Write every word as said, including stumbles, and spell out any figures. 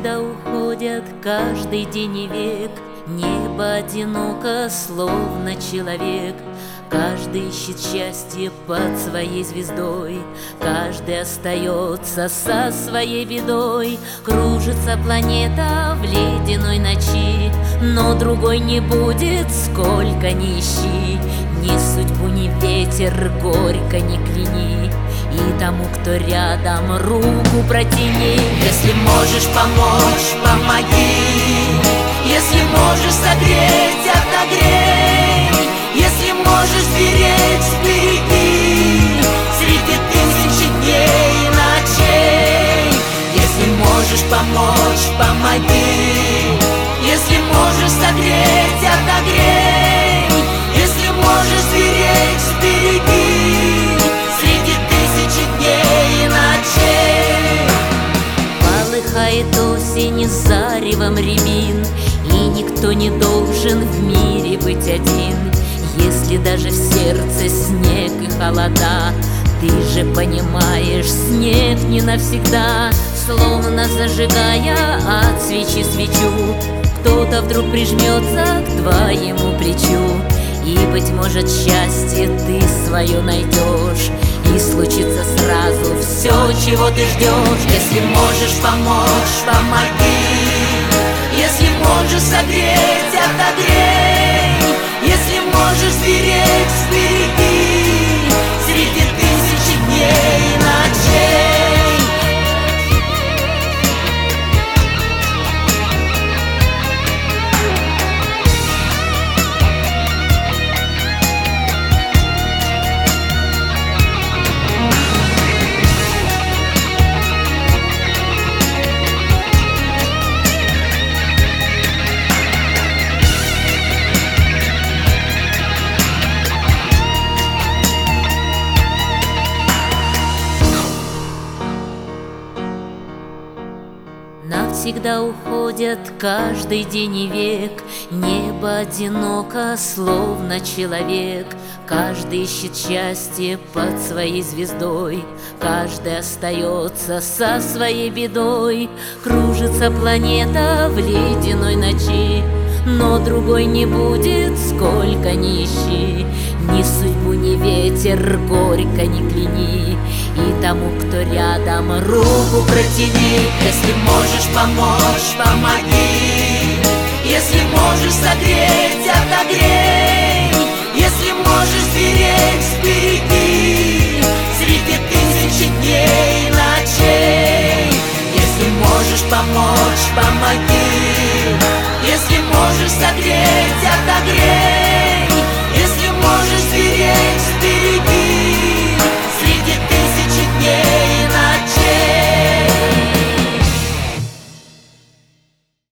Навсегда уходят каждый день и век. Небо одиноко, словно человек. Каждый ищет счастье под своей звездой. Каждый остается со своей бедой. Кружится планета в ледяной ночи, но другой не будет, сколько ни ищи. Ни судьбу, ни ветер горько не кляни, и тому, кто рядом, руку протяни. Если можешь помочь, помоги. Если можешь согреть, отогрей. Если можешь беречь, сбереги среди тысячи дней и ночей. Если можешь помочь, помоги. Если можешь согреть, отогрей. Если можешь сберечь, сбереги среди тысячи дней и ночей. Полыхает осень заревом рябин, и никто не должен в мире быть один. Если даже в сердце снег и холода, ты же понимаешь, снег не навсегда. Словно зажигая от свечи свечу, кто-то вдруг прижмется к твоему плечу. И, быть может, счастье ты свое найдешь, и случится сразу все, чего ты ждешь. Если можешь помочь, помоги. Если можешь согреть, отогрей. Если можешь сберечь, сбереги среди тысячи дней и ночей. Навсегда уходят каждый день и век. Небо одиноко, словно человек. Каждый ищет счастье под своей звездой. Каждый остается со своей бедой. Кружится планета в ледяной ночи, но другой не будет, сколько ни ищи. Ни судьбу, ни ветер горько не кляни, и тому, кто рядом, руку протяни. Если можешь помочь, помоги. Если можешь согреть, отогрей. Если можешь сберечь, сбереги среди тысячи дней и ночей. Если можешь помочь, помоги. Если можешь согреть, отогрей.